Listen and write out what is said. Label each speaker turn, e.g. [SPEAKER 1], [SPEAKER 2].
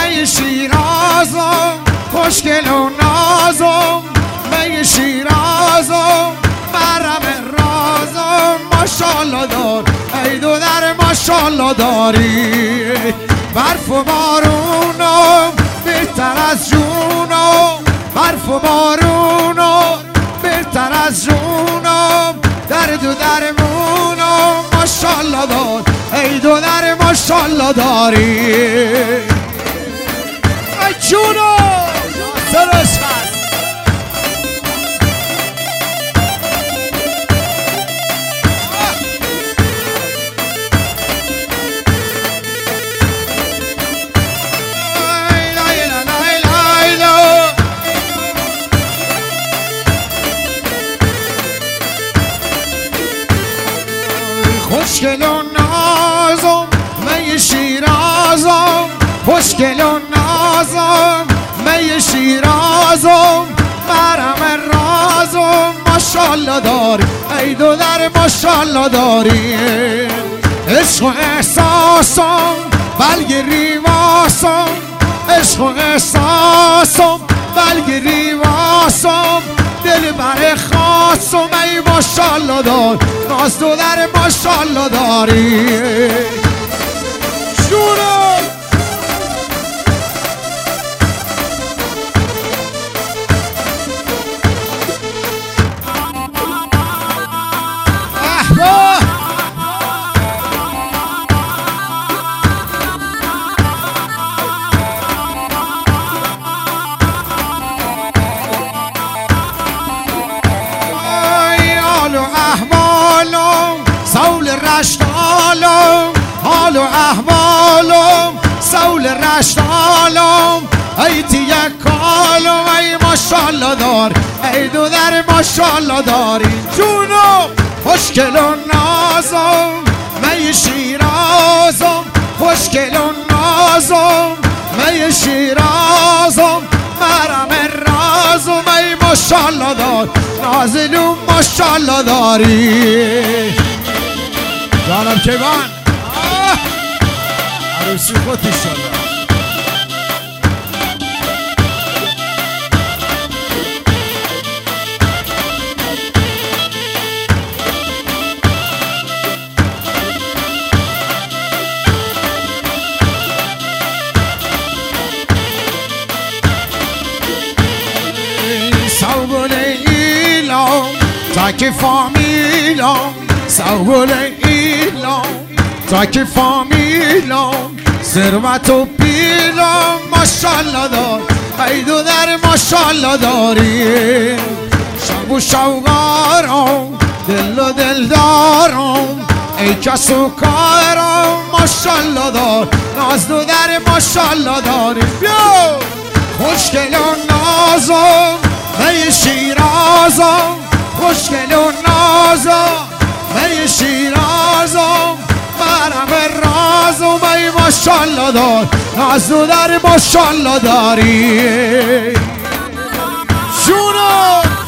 [SPEAKER 1] می شیرازم خوشگل و نازم می شیرازم مرم رازم ماشالله دار ای دو در ماشالله داری برف و بارونم بهتر از جونم برف و بارونم بهتر از جونم درد و درمونم ماشالله دار ای دو در ماشالله داری ای جونم سرش هست خوشگل و نازم می شیرازم خوشگل و نازم می شیرازم مرم رازم ماشالله داری ای دو در ماشالله داری عشق و احساسم بلگ ریواسم عشق و احساسم بلگ ریواسم دل بر خاصم ای ماشالله دار ناز دو در ماشالله داری شورا احبا سول رشتالم حال و احوالم سول رشتالم ای تیه کالم ای ماشالله دار ای دو در ماشالله داری جونم خوشگل و نازم می شیرازم خوشگل و نازم می شیرازم مرم رازم ای ماشالله دار نازلون ماشالله داری جانم کیوان عروسی خود ایشالله سوگل ایلام تاکی فامیلام سوگل ایلام تاکی فامیلام ثروت و پیلام ماشالله دار ای دو در ماشالله داری شب و شوقارم دل و دلدارم ای کس و کارم ماشالله دار ناز دو در ماشالله داری بیا خوشگل و نازم می شیرازم خوشگل و نازم می شیرازم مرم رازم ای ماشالله دار ناز دو در ماشالله داری جونم